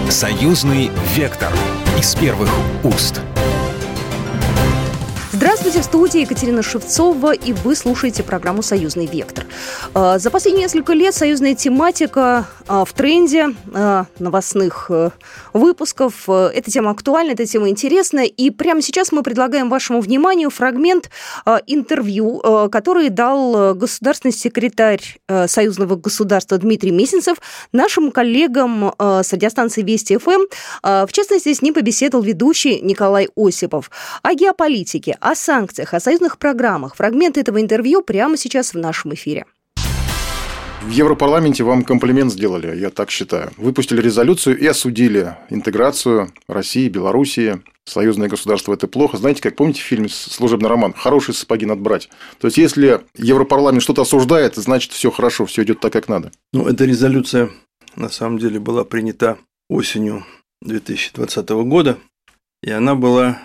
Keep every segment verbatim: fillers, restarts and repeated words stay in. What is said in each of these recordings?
Союзный вектор из первых уст. Здравствуйте, в студии Екатерина Шевцова, и вы слушаете программу «Союзный вектор». За последние несколько лет союзная тематика в тренде новостных выпусков. Эта тема актуальна, эта тема интересна, и прямо сейчас мы предлагаем вашему вниманию фрагмент интервью, который дал государственный секретарь Союзного государства Дмитрий Месенцев нашим коллегам с радиостанции Вести ФМ. В частности, с ним побеседовал ведущий Николай Осипов о геополитике, о санкциях, о союзных программах. Фрагмент этого интервью прямо сейчас в нашем эфире. В Европарламенте вам комплимент сделали, я так считаю. Выпустили резолюцию и осудили интеграцию России, Белоруссии. Союзное государство – это плохо. Знаете, как помните в фильме «Служебный роман»? Хорошие сапоги надо брать. То есть, если Европарламент что-то осуждает, значит, все хорошо, все идет так, как надо. Ну, эта резолюция, на самом деле, была принята осенью две тысячи двадцатого года, и она была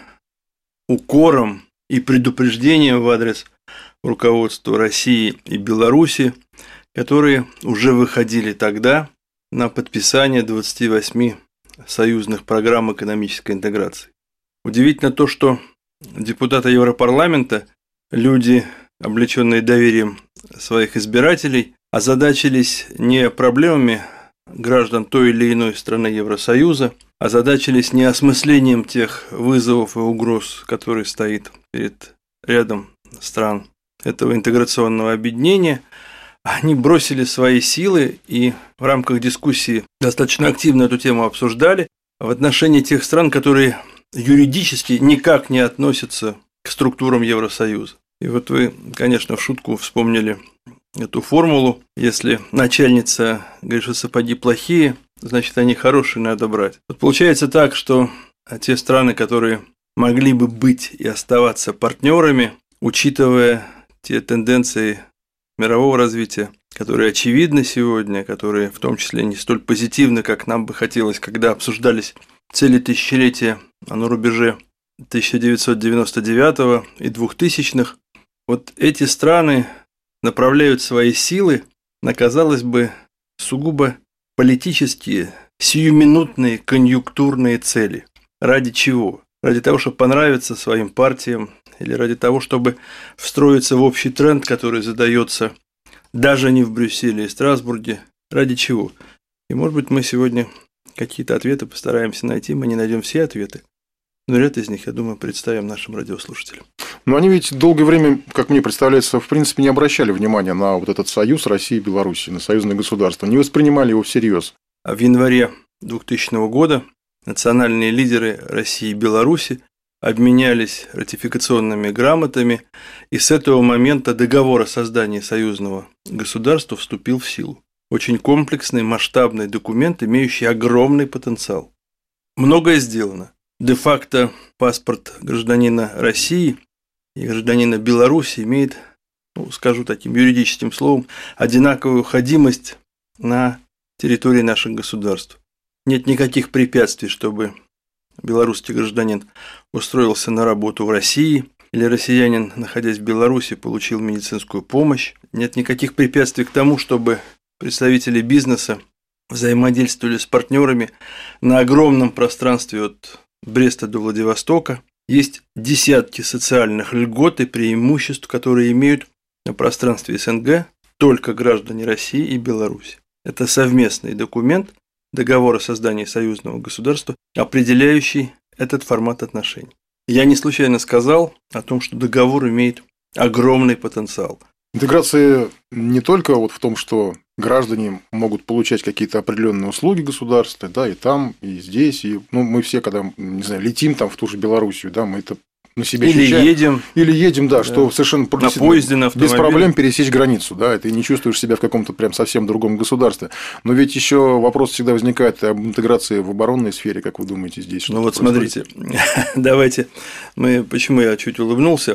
укором и предупреждением в адрес руководства России и Беларуси, которые уже выходили тогда на подписание двадцати восьми союзных программ экономической интеграции. Удивительно то, что депутаты Европарламента, люди, облеченные доверием своих избирателей, озадачились не проблемами граждан той или иной страны Евросоюза, озадачились не осмыслением тех вызовов и угроз, которые стоит перед рядом стран этого интеграционного объединения. Они бросили свои силы и в рамках дискуссии достаточно активно эту тему обсуждали в отношении тех стран, которые юридически никак не относятся к структурам Евросоюза. И вот вы, конечно, в шутку вспомнили эту формулу. Если начальница говорит, что сапоги плохие, значит, они хорошие, надо брать. Вот получается так, что те страны, которые могли бы быть и оставаться партнерами, учитывая те тенденции мирового развития, которые очевидны сегодня, которые в том числе не столь позитивны, как нам бы хотелось, когда обсуждались цели тысячелетия на рубеже тысяча девятьсот девяносто девятого и двухтысячных, вот эти страны направляют свои силы на, казалось бы, сугубо политические, сиюминутные, конъюнктурные цели. Ради чего? Ради того, чтобы понравиться своим партиям, или ради того, чтобы встроиться в общий тренд, который задается даже не в Брюсселе и Страсбурге. Ради чего? И, может быть, мы сегодня какие-то ответы постараемся найти. Мы не найдем все ответы, но ряд из них, я думаю, представим нашим радиослушателям. Но они ведь долгое время, как мне представляется, в принципе, не обращали внимания на вот этот союз России и Беларуси, на союзное государство, не воспринимали его всерьез. В январе двухтысячного года национальные лидеры России и Беларуси обменялись ратификационными грамотами, и с этого момента договор о создании союзного государства вступил в силу. Очень комплексный, масштабный документ, имеющий огромный потенциал. Многое сделано. Де-факто паспорт гражданина России и гражданина Беларуси имеет, ну, скажу таким юридическим словом, одинаковую ходимость на территории наших государств. Нет никаких препятствий, чтобы белорусский гражданин устроился на работу в России, или россиянин, находясь в Беларуси, получил медицинскую помощь. Нет никаких препятствий к тому, чтобы представители бизнеса взаимодействовали с партнерами на огромном пространстве от Бреста до Владивостока. Есть десятки социальных льгот и преимуществ, которые имеют на пространстве СНГ только граждане России и Беларуси. Это совместный документ, договор о создании союзного государства, определяющий этот формат отношений. Я не случайно сказал о том, что договор имеет огромный потенциал. Интеграция не только вот в том, что граждане могут получать какие-то определенные услуги государственные, да, и там, и здесь, и ну, мы все, когда, не знаю, летим там в ту же Белоруссию, да, мы это на себе или ощущаем. едем. Или едем, да, да. что совершенно на поезде, на автомобиле. Без проблем пересечь границу, да, ты не чувствуешь себя в каком-то прям совсем другом государстве. Но ведь еще вопрос всегда возникает об интеграции в оборонной сфере, как вы думаете, здесь? Ну вот происходит? Смотрите, давайте мы, почему я чуть улыбнулся,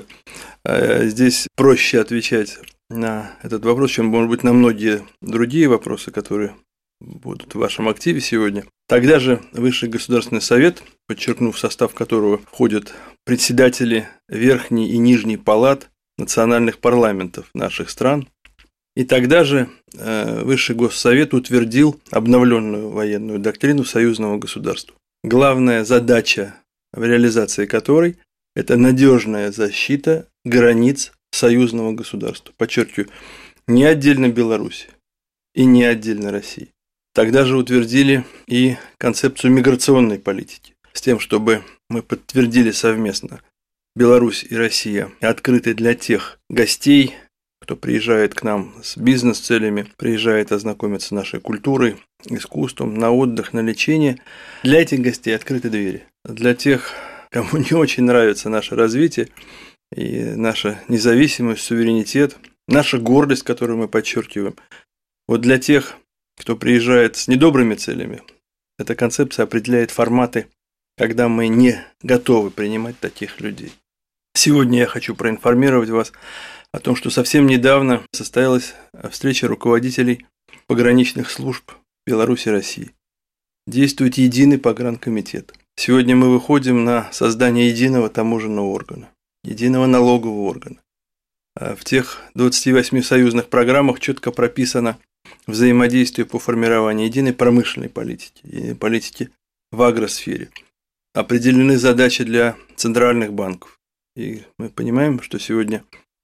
здесь проще отвечать на этот вопрос, чем, может быть, на многие другие вопросы, которые будут в вашем активе сегодня. Тогда же Высший Государственный Совет, подчеркнув, в состав которого входят председатели верхней и нижней палат национальных парламентов наших стран, И тогда же Высший Госсовет утвердил обновленную военную доктрину союзного государства. Главная задача в реализации которой – это надежная защита границ союзного государства. Подчеркиваю, не отдельно Беларуси и не отдельно России. Тогда же утвердили и концепцию миграционной политики, с тем, чтобы мы подтвердили совместно: Беларусь и Россия открыты для тех гостей, кто приезжает к нам с бизнес-целями, приезжает ознакомиться с нашей культурой, искусством, на отдых, на лечение. Для этих гостей открыты двери. Для тех, кому не очень нравится наше развитие и наша независимость, суверенитет, наша гордость, которую мы подчеркиваем, вот для тех, кто приезжает с недобрыми целями, эта концепция определяет форматы, когда мы не готовы принимать таких людей. Сегодня я хочу проинформировать вас о том, что совсем недавно состоялась встреча руководителей пограничных служб Беларуси и России. Действует единый погранкомитет. Сегодня мы выходим на создание единого таможенного органа, единого налогового органа. В тех двадцати восьми союзных программах четко прописано взаимодействие по формированию единой промышленной политики, единой политики в агросфере. Определены задачи для центральных банков. И мы понимаем, что сегодня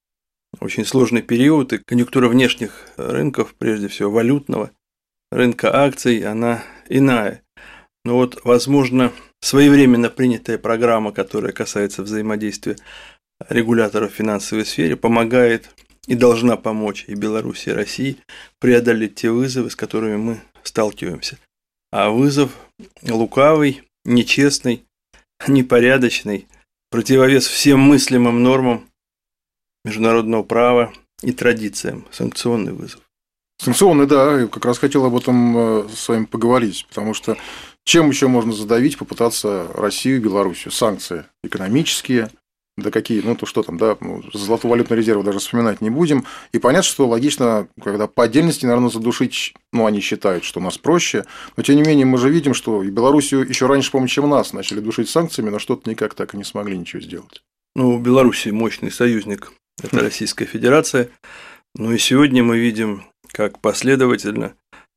очень сложный период, и конъюнктура внешних рынков, прежде всего валютного, рынка акций, она иная. Но вот, возможно, своевременно принятая программа, которая касается взаимодействия регуляторов в финансовой сфере, помогает и должна помочь и Беларуси, и России преодолеть те вызовы, с которыми мы сталкиваемся. А вызов лукавый, нечестный, непорядочный, противовес всем мыслимым нормам международного права и традициям, санкционный вызов. Санкционный, да, я как раз хотел об этом с вами поговорить, потому что чем еще можно задавить, попытаться Россию и Белоруссию? Санкции экономические, да какие, ну то что там, да, золотовалютный резерв даже вспоминать не будем. И понятно, что логично, когда по отдельности, наверное, задушить, ну они считают, что у нас проще, но тем не менее мы же видим, что и Белоруссию еще раньше, по-моему, чем нас начали душить санкциями, но что-то никак так и не смогли ничего сделать. Ну, Белоруссия мощный союзник, это Российская Федерация, но и сегодня мы видим, как последовательно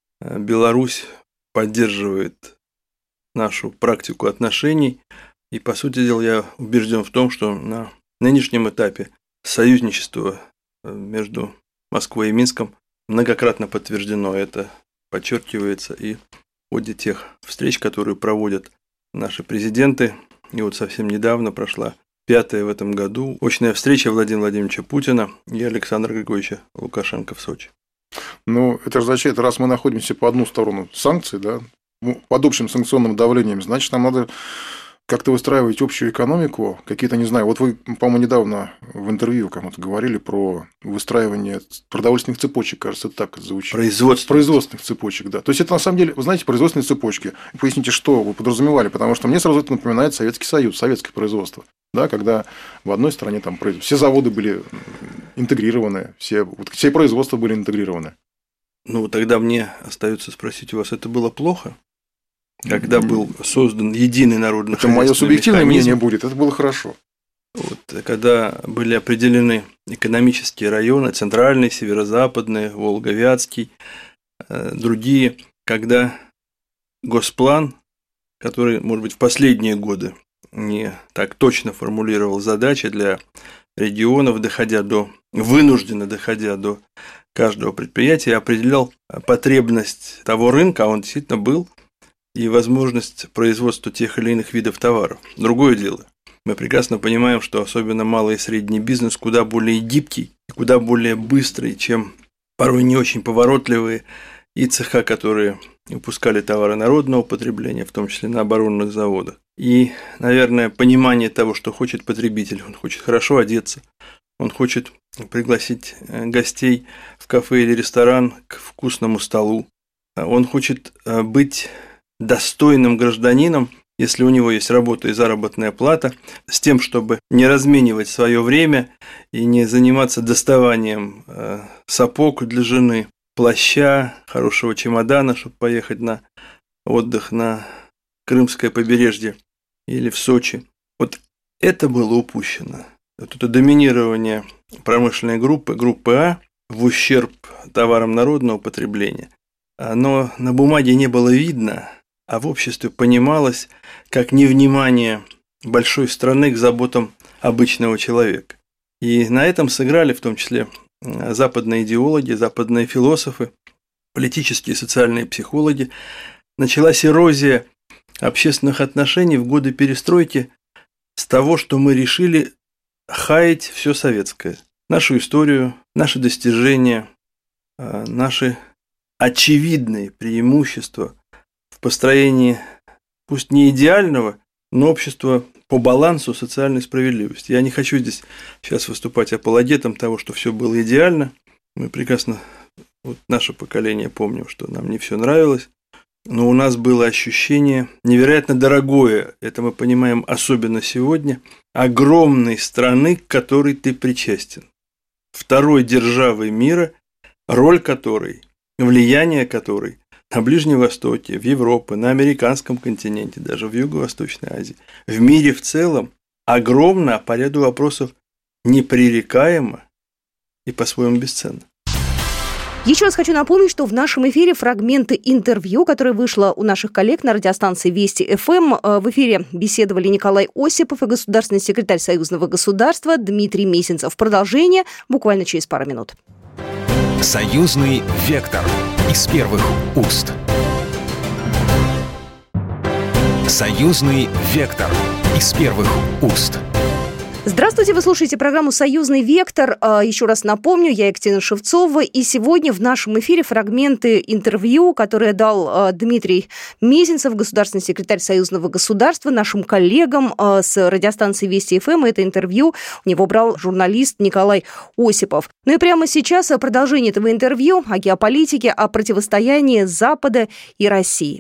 Беларусь поддерживает нашу практику отношений. И, по сути дела, я убежден в том, что на нынешнем этапе союзничество между Москвой и Минском многократно подтверждено. Это подчеркивается и в ходе тех встреч, которые проводят наши президенты. И вот совсем недавно прошла пятая в этом году очная встреча Владимира Владимировича Путина и Александра Григорьевича Лукашенко в Сочи. Ну, это же означает, раз мы находимся по одну сторону санкций, да, под общим санкционным давлением, значит, нам надо как-то выстраивать общую экономику, какие-то, не знаю, вот вы, по-моему, недавно в интервью кому-то говорили про выстраивание продовольственных цепочек, кажется, это так звучит. Производственных. Производственных цепочек, да. То есть, это на самом деле, вы знаете, производственные цепочки. Поясните, что вы подразумевали, потому что мне сразу это напоминает Советский Союз, советское производство, да, когда в одной стране там все заводы были интегрированы, все, вот, все производства были интегрированы. Ну, тогда мне остается спросить у вас, это было плохо? Когда был создан единый народный это мое субъективное механизм, мнение будет, это было хорошо. Вот, когда были определены экономические районы, центральный, северо-западный, Волго-Вятский, э, другие, когда госплан, который, может быть, в последние годы не так точно формулировал задачи для регионов, доходя до, вынужденно доходя до каждого предприятия, определял потребность того рынка, а он действительно был, и возможность производства тех или иных видов товаров. Другое дело, мы прекрасно понимаем, что особенно малый и средний бизнес куда более гибкий и куда более быстрый, чем порой не очень поворотливые и цеха, которые выпускали товары народного потребления, в том числе на оборонных заводах. И, наверное, понимание того, что хочет потребитель, он хочет хорошо одеться, он хочет пригласить гостей в кафе или ресторан к вкусному столу, он хочет быть достойным гражданином, если у него есть работа и заработная плата, с тем, чтобы не разменивать свое время и не заниматься доставанием сапог для жены, плаща, хорошего чемодана, чтобы поехать на отдых на Крымское побережье или в Сочи. Вот это было упущено. Вот это доминирование промышленной группы, группы А, в ущерб товарам народного потребления, оно на бумаге не было видно, а в обществе понималось как невнимание большой страны к заботам обычного человека. И на этом сыграли в том числе западные идеологи, западные философы, политические и социальные психологи. Началась эрозия общественных отношений в годы перестройки с того, что мы решили хаять все советское. Нашу историю, наши достижения, наши очевидные преимущества в построении, пусть не идеального, но общества по балансу социальной справедливости. Я не хочу здесь сейчас выступать апологетом того, что все было идеально. Мы прекрасно, вот наше поколение, помним, что нам не все нравилось, но у нас было ощущение невероятно дорогое, это мы понимаем особенно сегодня, огромной страны, к которой ты причастен. Второй державы мира, роль которой, влияние которой на Ближнем Востоке, в Европе, на американском континенте, даже в Юго-Восточной Азии, в мире в целом огромно, а по ряду вопросов непререкаемо и по-своему бесценно. Еще раз хочу напомнить, что в нашем эфире фрагменты интервью, которое вышло у наших коллег на радиостанции Вести эф эм. В эфире беседовали Николай Осипов и государственный секретарь Союзного государства Дмитрий Месенцев. Продолжение буквально через пару минут. Союзный вектор из первых уст. Союзный вектор из первых уст. Здравствуйте, вы слушаете программу «Союзный вектор». Еще раз напомню, я Екатерина Шевцова, и сегодня в нашем эфире фрагменты интервью, которые дал Дмитрий Месенцев, государственный секретарь Союзного государства, нашим коллегам с радиостанции Вести эф эм. Это интервью у него брал журналист Николай Осипов. Ну и прямо сейчас продолжение этого интервью о геополитике, о противостоянии Запада и России.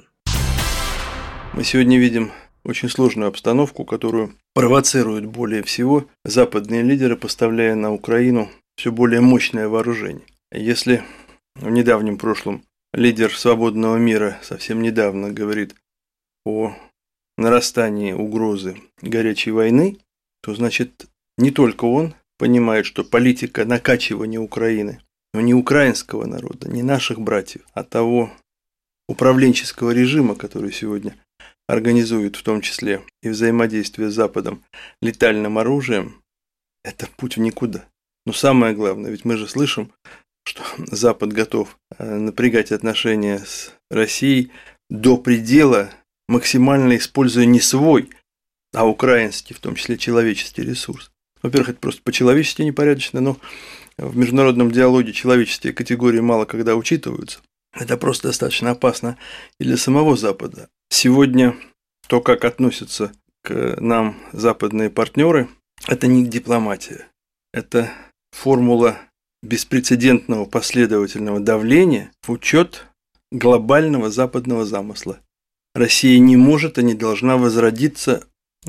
Мы сегодня видим очень сложную обстановку, которую провоцируют более всего западные лидеры, поставляя на Украину все более мощное вооружение. Если в недавнем прошлом лидер свободного мира совсем недавно говорит о нарастании угрозы горячей войны, то значит не только он понимает, что политика накачивания Украины, но не украинского народа, не наших братьев, а того управленческого режима, который сегодня организует в том числе и взаимодействие с Западом летальным оружием, это путь в никуда. Но самое главное, ведь мы же слышим, что Запад готов напрягать отношения с Россией до предела, максимально используя не свой, а украинский, в том числе человеческий ресурс. Во-первых, это просто по-человечески непорядочно, но в международном диалоге человеческие категории мало когда учитываются. Это просто достаточно опасно и для самого Запада. Сегодня то, как относятся к нам западные партнеры, это не дипломатия. Это формула беспрецедентного последовательного давления в учет глобального западного замысла. Россия не может и не должна возродиться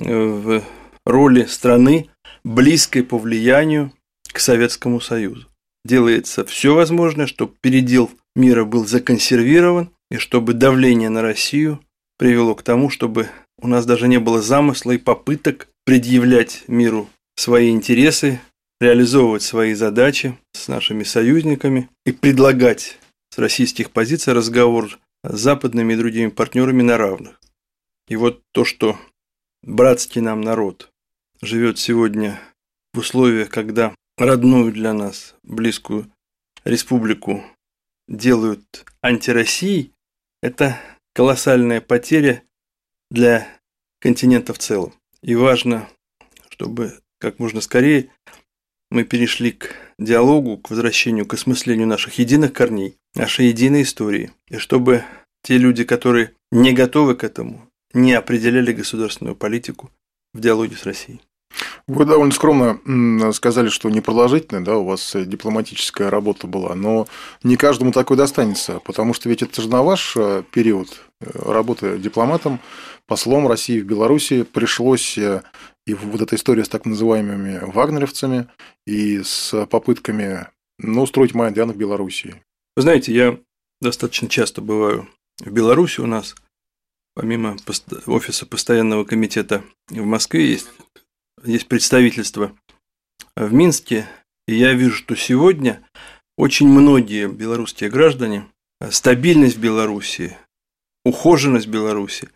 в роли страны, близкой по влиянию к Советскому Союзу. Делается все возможное, чтобы передел мира был законсервирован, и чтобы давление на Россию привело к тому, чтобы у нас даже не было замысла и попыток предъявлять миру свои интересы, реализовывать свои задачи с нашими союзниками и предлагать с российских позиций разговор с западными и другими партнерами на равных. И вот то, что братский нам народ живет сегодня в условиях, когда родную для нас, близкую республику делают антироссией, это колоссальная потеря для континента в целом. И важно, чтобы как можно скорее мы перешли к диалогу, к возвращению, к осмыслению наших единых корней, нашей единой истории. И чтобы те люди, которые не готовы к этому, не определяли государственную политику в диалоге с Россией. Вы довольно скромно сказали, что непродолжительная, да, у вас дипломатическая работа была, но не каждому такой достанется, потому что ведь это же на ваш период работы дипломатом, послом России в Беларуси пришлось и вот эта история с так называемыми вагнеровцами и с попытками, ну, устроить Майдан в Беларуси. Вы знаете, я достаточно часто бываю в Беларуси, у нас помимо офиса постоянного комитета в Москве есть Есть представительство в Минске, и я вижу, что сегодня очень многие белорусские граждане, стабильность Беларуси, ухоженность Беларуси,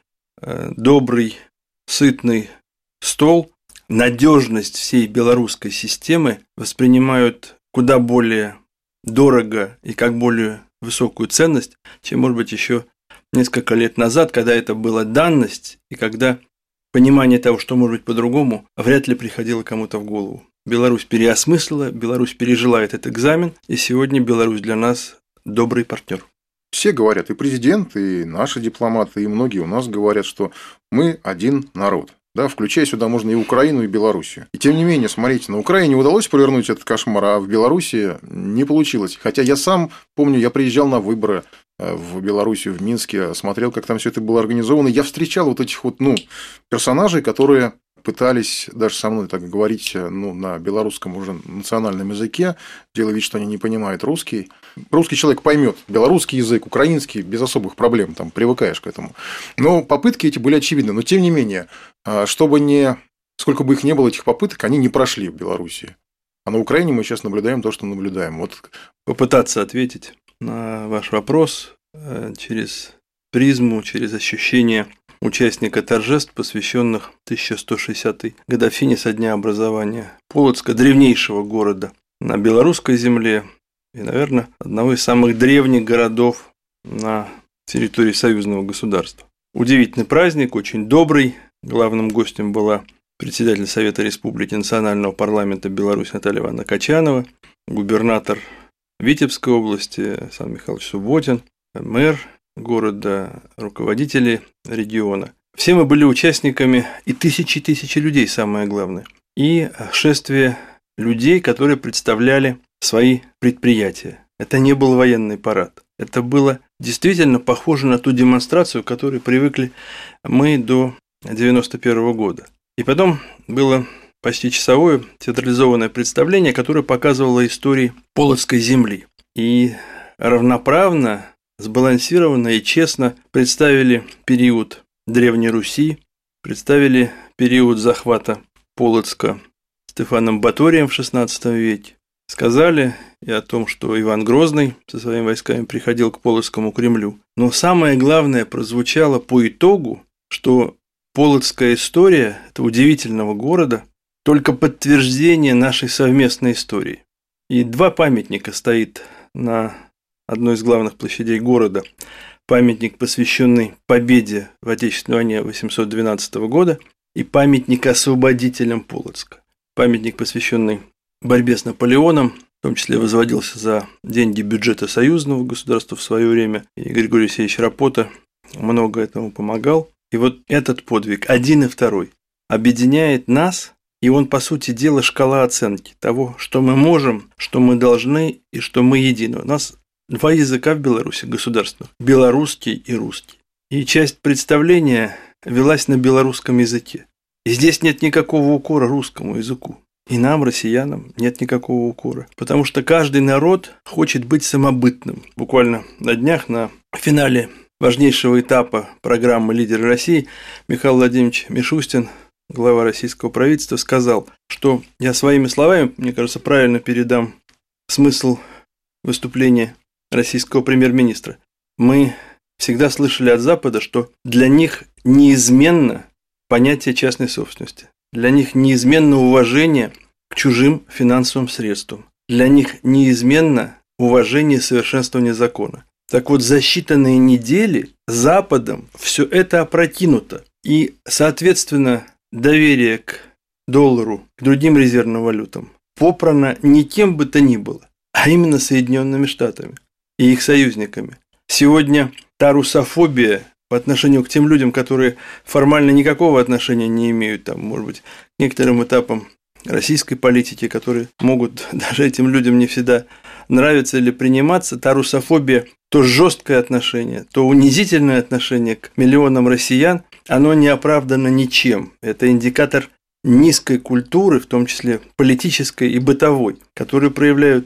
добрый, сытный стол, надежность всей белорусской системы воспринимают куда более дорого и как более высокую ценность, чем, может быть, еще несколько лет назад, когда это была данность, и когда понимание того, что может быть по-другому, вряд ли приходило кому-то в голову. Беларусь переосмыслила, Беларусь пережила этот экзамен, и сегодня Беларусь для нас добрый партнер. Все говорят, и президент, и наши дипломаты, и многие у нас говорят, что мы один народ. Да, включая сюда можно и Украину, и Белоруссию. И тем не менее, смотрите, на Украине удалось провернуть этот кошмар, а в Белоруссии не получилось. Хотя я сам помню, я приезжал на выборы в Белоруссию, в Минске, смотрел, как там все это было организовано. Я встречал вот этих вот, ну, персонажей, которые пытались даже со мной так говорить, ну, на белорусском уже национальном языке, делая вид, что они не понимают русский. Русский человек поймет белорусский язык, украинский, без особых проблем, там, привыкаешь к этому. Но попытки эти были очевидны. Но, тем не менее, чтобы не... Сколько бы их ни было, этих попыток, они не прошли в Белоруссии. А на Украине мы сейчас наблюдаем то, что наблюдаем. Вот. Попытаться ответить на ваш вопрос через призму, через ощущение участника торжеств, посвященных тысяча сто шестидесятой годовщине со дня образования Полоцка, древнейшего города на белорусской земле и, наверное, одного из самых древних городов на территории союзного государства. Удивительный праздник, очень добрый. Главным гостем была председатель Совета Республики Национального парламента Беларуси Наталья Ивановна Качанова, губернатор Витебской области Александр Михайлович Субботин, мэр города, руководители региона. Все мы были участниками, и тысячи и тысячи людей, самое главное, и шествие людей, которые представляли свои предприятия. Это не был военный парад. Это было действительно похоже на ту демонстрацию, к которой привыкли мы до девяносто первого года. И потом было почти часовое театрализованное представление, которое показывало истории Полоцкой земли. И равноправно, сбалансированно и честно представили период Древней Руси, представили период захвата Полоцка Стефаном Баторием в шестнадцатом веке. Сказали и о том, что Иван Грозный со своими войсками приходил к Полоцкому Кремлю. Но самое главное прозвучало по итогу, что Полоцкая история этого удивительного города только подтверждение нашей совместной истории. И два памятника стоит на одной из главных площадей города. Памятник, посвященный победе в Отечественной войне восемьсот двенадцатого года, и памятник освободителям Полоцка. Памятник, посвященный борьбе с Наполеоном, в том числе возводился за деньги бюджета союзного государства в свое время. И Григорий Алексеевич Рапота много этому помогал. И вот этот подвиг, один и второй, объединяет нас, и он, по сути дела, шкала оценки того, что мы можем, что мы должны и что мы едины. У нас два языка в Беларуси государственных – белорусский и русский. И часть представления велась на белорусском языке. И здесь нет никакого укора русскому языку. И нам, россиянам, нет никакого укора. Потому что каждый народ хочет быть самобытным. Буквально на днях на финале важнейшего этапа программы «Лидеры России» Михаил Владимирович Мишустин, глава российского правительства, сказал, что я своими словами, мне кажется, правильно передам смысл выступления российского премьер-министра. Мы всегда слышали от Запада, что для них неизменно понятие частной собственности. Для них неизменно уважение к чужим финансовым средствам. Для них неизменно уважение и совершенствование закона. Так вот, за считанные недели Западом все это опрокинуто. И, соответственно, доверие к доллару, к другим резервным валютам попрано не кем бы то ни было, а именно Соединенными Штатами и их союзниками. Сегодня та русофобия по отношению к тем людям, которые формально никакого отношения не имеют, там, может быть, к некоторым этапам российской политики, которые могут даже этим людям не всегда нравиться или приниматься, та русофобия, то жесткое отношение, то унизительное отношение к миллионам россиян, оно не оправдано ничем. Это индикатор низкой культуры, в том числе политической и бытовой, которую проявляют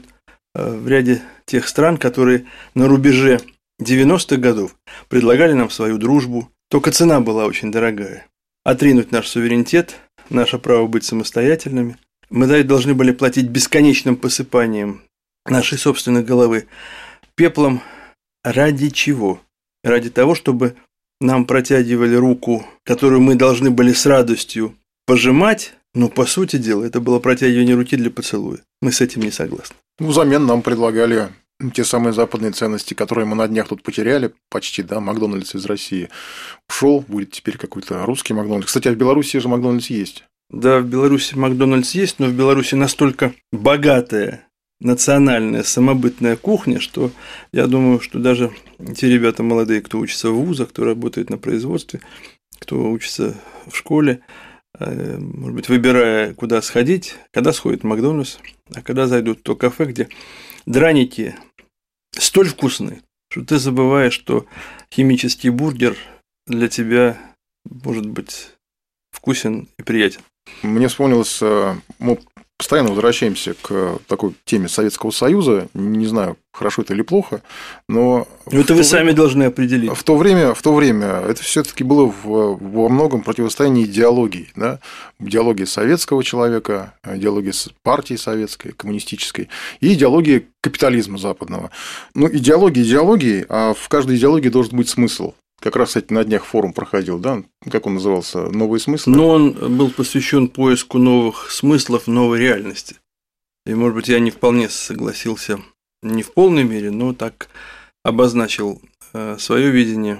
в ряде тех стран, которые на рубеже девяностых годов предлагали нам свою дружбу, только цена была очень дорогая. Отринуть наш суверенитет, наше право быть самостоятельными. Мы должны были платить бесконечным посыпанием нашей собственной головы пеплом ради чего? Ради того, чтобы нам протягивали руку, которую мы должны были с радостью пожимать, но, по сути дела, это было протягивание руки для поцелуя. Мы с этим не согласны. Ну, взамен нам предлагали те самые западные ценности, которые мы на днях тут потеряли почти, да, Макдональдс из России ушел, будет теперь какой-то русский Макдональдс. Кстати, а в Беларуси же Макдональдс есть. Да, в Беларуси Макдональдс есть, но в Беларуси настолько богатая национальная самобытная кухня, что я думаю, что даже те ребята молодые, кто учится в вузах, кто работает на производстве, кто учится в школе, может быть, выбирая, куда сходить, когда сходят в Макдональдс, а когда зайдут в то кафе, где драники столь вкусные, что ты забываешь, что химический бургер для тебя может быть вкусен и приятен. Мне вспомнилось, мы постоянно возвращаемся к такой теме Советского Союза, не знаю, хорошо это или плохо, но... Это вы сами время, должны определить. В то время, в то время это все-таки было в, во многом противостояние идеологий, да? Идеологии советского человека, идеологии партии советской, коммунистической и идеологии капитализма западного. Ну, идеология идеологии, а в каждой идеологии должен быть смысл. Как раз, кстати, на днях форум проходил, да? Как он назывался? «Новые смыслы». Но он был посвящен поиску новых смыслов, новой реальности. И, может быть, я не вполне согласился, не в полной мере, но так обозначил свое видение,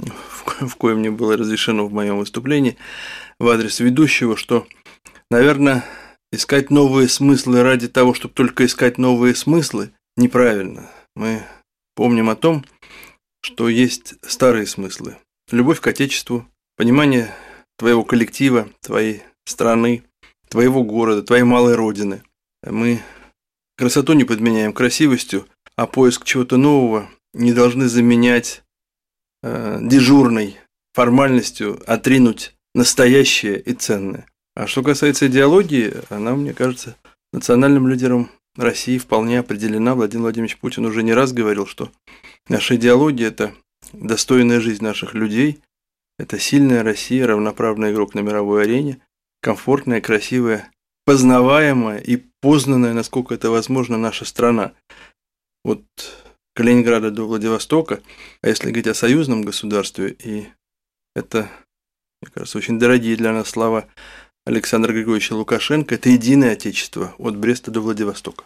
в коем мне было разрешено в моем выступлении в адрес ведущего, что, наверное, искать новые смыслы ради того, чтобы только искать новые смыслы, неправильно. Мы помним о том, что есть старые смыслы. Любовь к Отечеству, понимание твоего коллектива, твоей страны, твоего города, твоей малой родины. Мы красоту не подменяем красивостью, а поиск чего-то нового не должны заменять э, дежурной формальностью, отринуть настоящее и ценное. А что касается идеологии, она, мне кажется, национальным лидером России вполне определена. Владимир Владимирович Путин уже не раз говорил, что наша идеология – это достойная жизнь наших людей, это сильная Россия, равноправный игрок на мировой арене, комфортная, красивая, познаваемая и познанная, насколько это возможно, наша страна. От Калининграда до Владивостока, а если говорить о союзном государстве, и это, мне кажется, очень дорогие для нас слова Александра Григорьевича Лукашенко, это единое отечество от Бреста до Владивостока.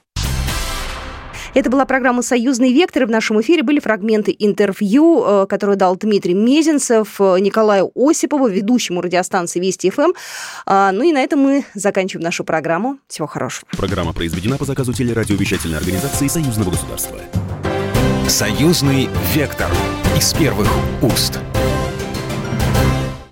Это была программа «Союзный вектор», и в нашем эфире были фрагменты интервью, которые дал Дмитрий Мезенцев Николаю Осипову, ведущему радиостанции Вести эф эм. Ну и на этом мы заканчиваем нашу программу. Всего хорошего. Программа произведена по заказу телерадиовещательной организации Союзного государства. «Союзный вектор» из первых уст.